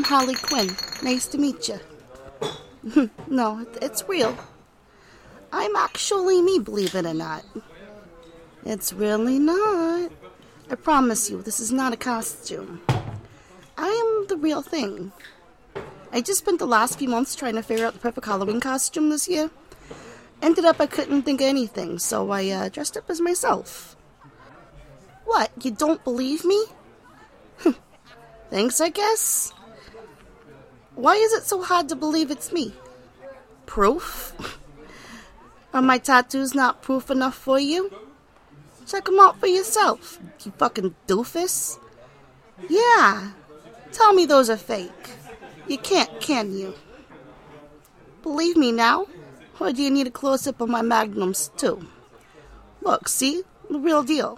I'm Harley Quinn. Nice to meet you. No, it's real. I'm actually me, believe it or not. It's really not. I promise you, this is not a costume. I am the real thing. I just spent the last few months trying to figure out the perfect Halloween costume this year. Ended up I couldn't think of anything, so I dressed up as myself. What, you don't believe me? Thanks, I guess. Why is it so hard to believe it's me? Proof? Are my tattoos not proof enough for you? Check them out for yourself, you fucking doofus. Yeah, tell me those are fake. You can't, can you? Believe me now? Or do you need a close-up of my magnums, too? Look, see? The real deal.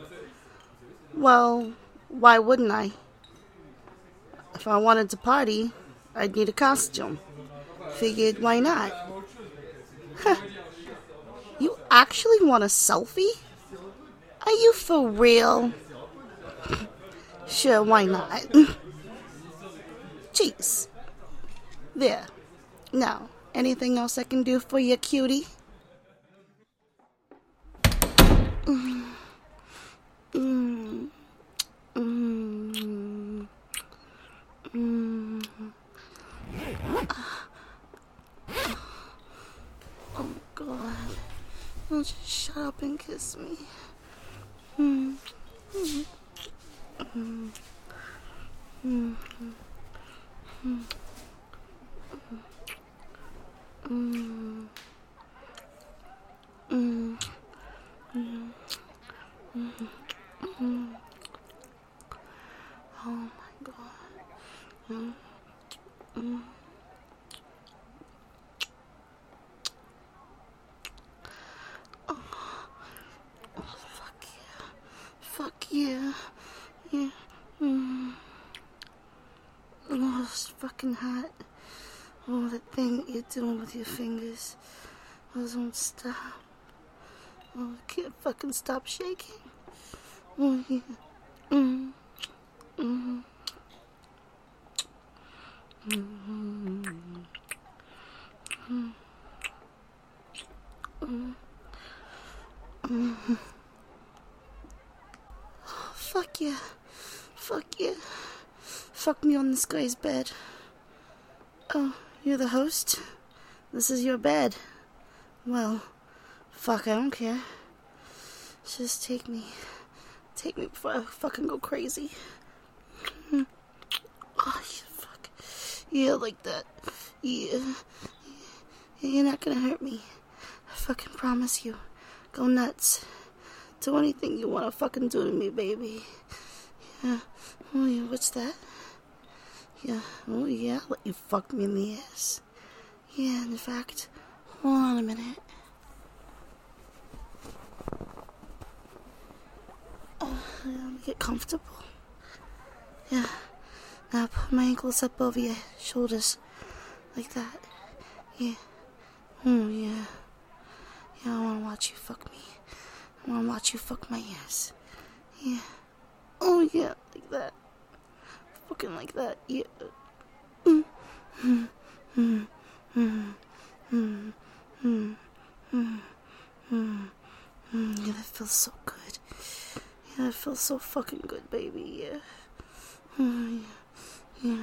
Well, why wouldn't I? If I wanted to party, I'd need a costume. Figured, why not? You actually want a selfie? Are you for real? Sure, why not? Jeez. There. Now, anything else I can do for you, cutie? Oh, God. Oh, just shut up and kiss me. Oh, my God. Fuck yeah. Fuck yeah. Yeah. Oh, it's fucking hot. Oh, that thing you're doing with your fingers. Those won't stop. Oh, I can't fucking stop shaking. Oh, yeah. Fuck yeah. Fuck yeah. Fuck me on this guy's bed. Oh, you're the host? This is your bed. Well, fuck, I don't care. Just take me. Take me before I fucking go crazy. Oh, yeah, fuck. Yeah, like that. Yeah. You're not gonna hurt me. I fucking promise you. Go nuts. Do anything you wanna fucking do to me, baby. Yeah. Oh, yeah, what's that? Yeah. Oh, yeah, I'll let you fuck me in the ass. Yeah, in fact, hold on a minute. Get comfortable. Yeah. Now put my ankles up over your shoulders. Like that. Yeah. Oh, yeah. Yeah, I wanna watch you fuck me. I wanna watch you fuck my ass. Yeah. Oh, yeah, like that. Fucking like that. Yeah. Yeah, that feels so good. Yeah, that feels so fucking good, baby. Yeah. Yeah. Yeah.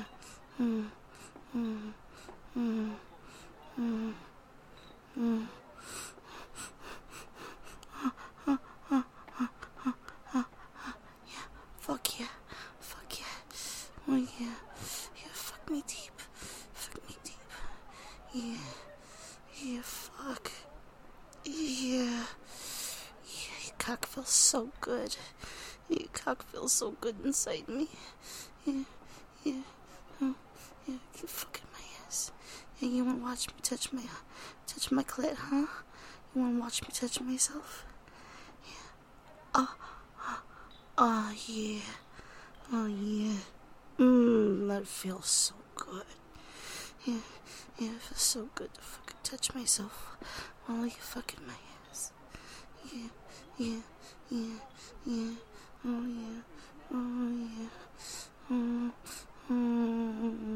Fuck yeah. Fuck yeah. Oh yeah. Yeah, fuck me deep. Fuck me deep. Yeah. Yeah, fuck. Yeah. Yeah, your cock feels so good. Your cock feels so good inside me. Yeah. Yeah. Oh, yeah, keep fucking my ass. Yeah, you wanna watch me touch my clit, huh? You wanna watch me touch myself? Yeah. Oh, yeah. Oh, yeah. That feels so good. Yeah, yeah, it feels so good to fucking touch myself while you fucking my ass. Yeah, yeah, yeah, yeah. Oh, yeah. Oh, yeah.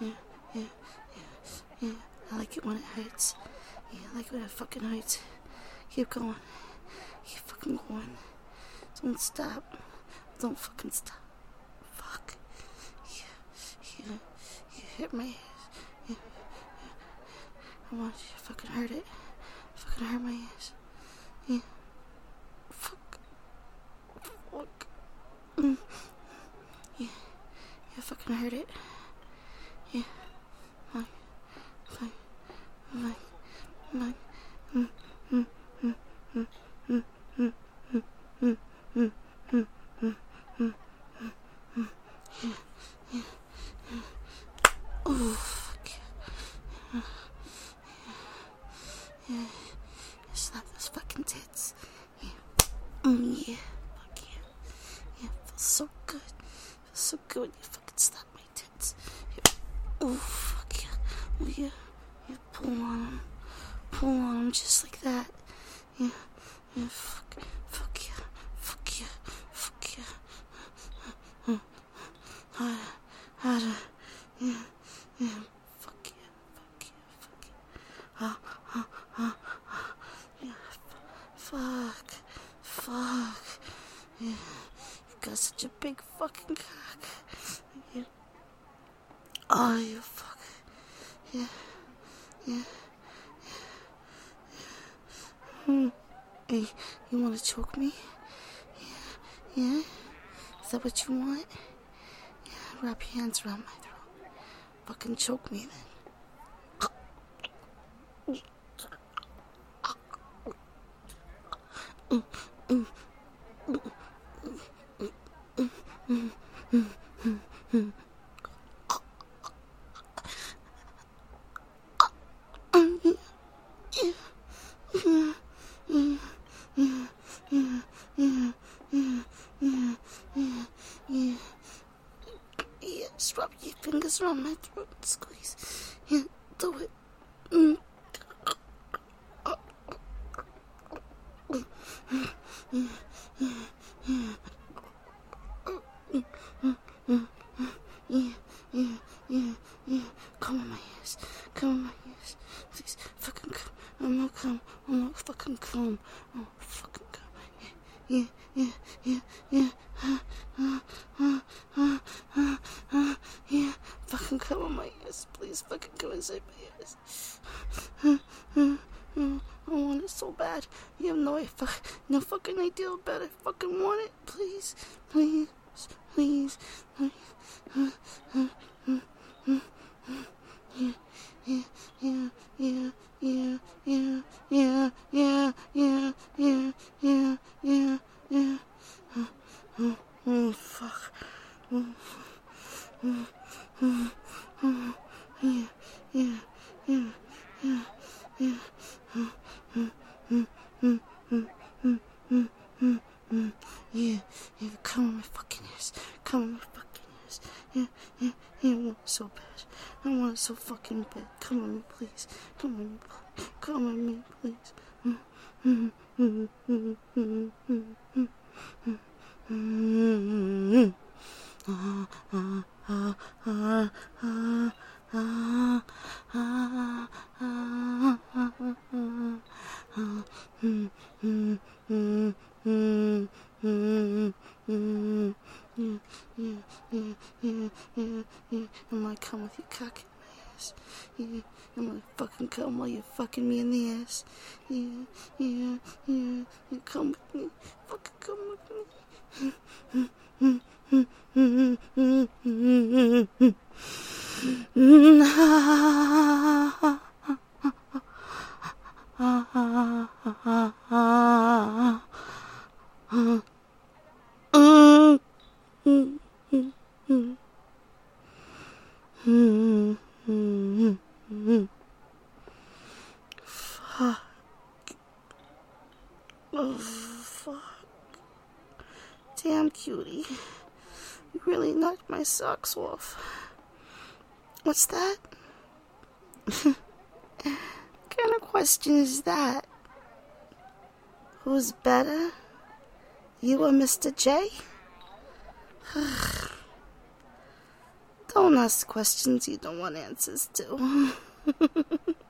yeah, yeah. I like it when it hurts. Yeah, I like it when it fucking hurts. Keep going. Keep fucking going. Don't stop. Don't fucking stop. Fuck. Yeah. You hit my ass. Yeah. I want you to fucking hurt it. Fucking hurt my ass. Yeah. Fuck. Yeah. Yeah, fucking hurt it. Yeah. Fuck. Oh, fuck. Yeah. Slap those fucking tits. Yeah. Yeah. Fuck yeah. Yeah, feels so good. Feels so good when you fucking slap my tits. Yeah. Oh, fuck yeah. Oh, yeah. Yeah, pull on them. Pull on them just like that. Yeah. Yeah, fuck yeah. Fuck yeah. Fuck yeah. Harder. Yeah. Yeah. Fuck yeah. Yeah. Fuck. Yeah. You've got such a big fucking cock. Yeah. Oh, you fuck. Yeah. Hey, you wanna choke me? Yeah? Is that what you want? Yeah, wrap your hands around my throat. Fucking choke me then. Yeah, just rub your fingers around my throat and squeeze. Yeah, do it. Yeah. Come on my ass. Please, fucking come. I'm gonna fucking come. Oh, fucking come. Yeah. Yeah. Fucking come on my ass. Please, fucking come inside my ass. I want it so bad. You have no fucking idea how bad I fucking want it. Please. Yeah. Oh, fuck. Yeah, come on my fucking ass. Yeah, I want it so bad. I want it so fucking bad. Come on me, please. Come on me, please. Yeah. I might come with your cock in my ass. Yeah. I'm gonna fucking come while you're fucking me in the ass. Yeah. You come with me. Fucking come with me. Fuck. Oh, fuck. Damn, cutie. You really knocked my socks off. What's that? What kind of question is that? Who's better? You or Mr. J? Don't Don't ask questions you don't want answers to.